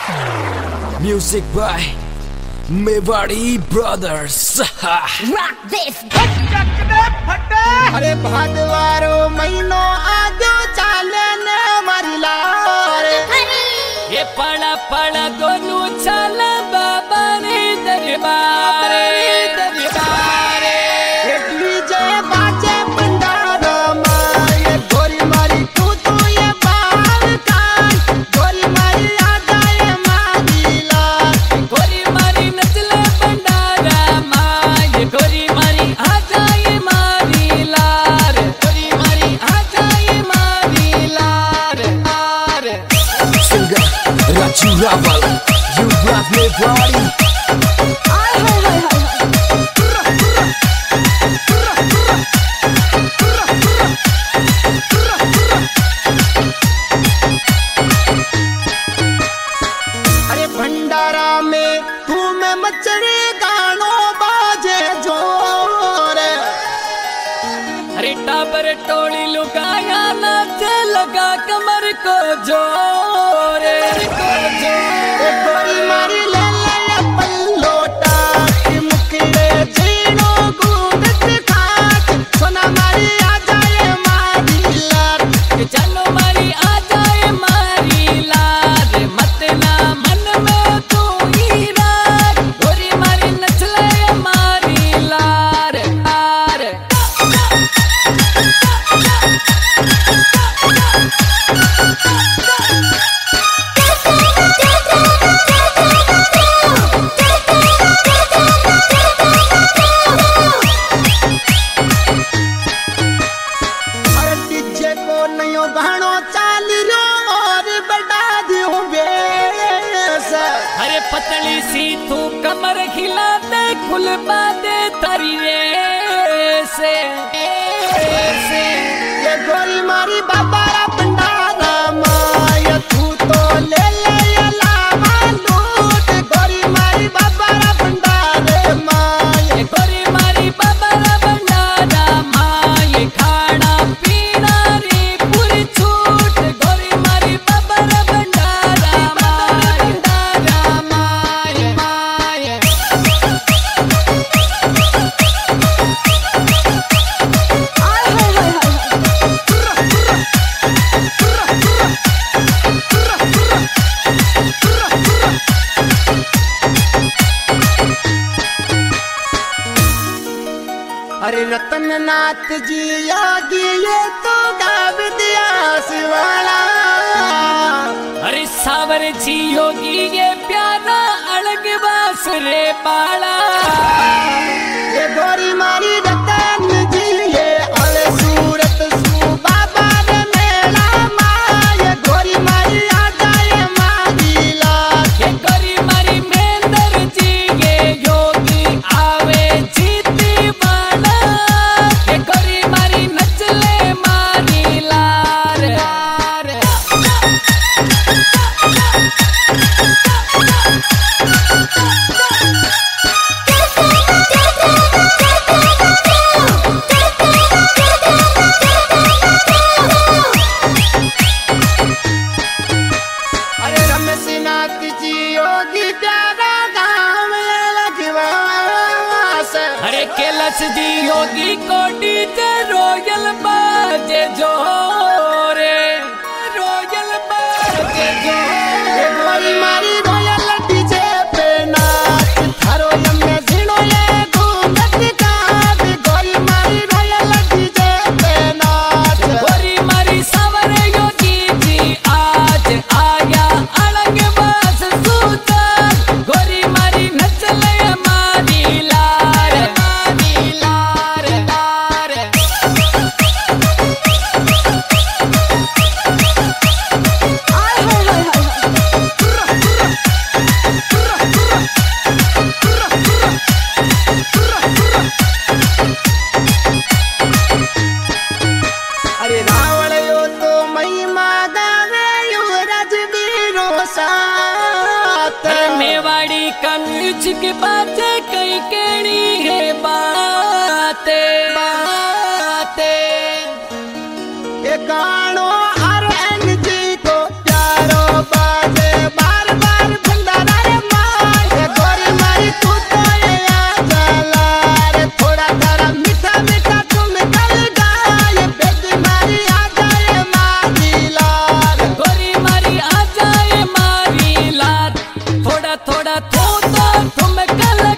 Music by Mewari Brothers. Rock this. अरे भादवारो महीनो आजो चाले ने मरला ये पड़ा पड़ा दोनों चल बाबा रे दरबारे दरबारे डीजे बाजे भंडारा माए गोरी मारी तू ये बाल कान गोरी मारी आ जाए मारीला गोरी मारी नचले भंडारा माए गोरी मारी आ जाए मारी लार गोरी मारी आ जाए मारी लार आर Singer Raju Raval, you rock me body. अरे भंडारा में तू में मचरे गानो बाजे जोर अरे टाबर टोली लुगाया नाचे लगा कमर को जोरे को जोरे गोरी मारी ले ले पल्लोटा की मुखड़े जीनो गूंजत खाच सोना मारी आ जाए मारी लार चलो मारी आ जाए मारी लार मत ना मन में तू ही रार गोरी मारी नचले मारी लार आर अरे डीजे को नयो गानो चाल रो और बढ़ा दियो बेस अरे पतली सी तू कमर खिलाते खुल बादे तरिए से ये गोरी मारी बाबा रा भंडारा माय तू तो ले ले ये लावा लूट गोरी मारी बाबा रा भंडारे माय गोरी मारी बाबा रा भंडारा माए खाना पीना रे पूरी छूट गोरी मारी बाबा रा भंडारा माए माए अरे रतन नाथ जी योगी ये तो गाव दिया शिवाला अरे सावर जी योगी ये प्यारा अलग बास रे बाला ये गोरी मारी रतन जी ये अले सूरत सू बाबा रे मेला माय गोरी मारी आ जाए मारी लाख ये गोरी मारी मेंदर जी ये योगी आवे जीती बाला ये गोरी मारी नचले मारी लार अरे रमेश नाथ जी योगी प्यारा गाँव लगवास अरे कैलाश जी योगी कोटी ते रोयल बाजे जोरे रोयल बाजे जोरे ये गोरी मारी रोयल डीजे पे नाच थारो यमे झिनो ये घूमत गाव गोरी मारी रोयल डीजे पे नाच गोरी मारी सावर योगी जी आज आया अलग बास सूतन गोरी मारी नचले मारी लार लार अरे रावण यो तो महिमा गावे युवराज बीरो साथ मेवाड़ी का म्यूजिक बातें कई केड़ी है बातें बातें ये गानो हर एन जी को प्यारो बाजे बार बार ठुमका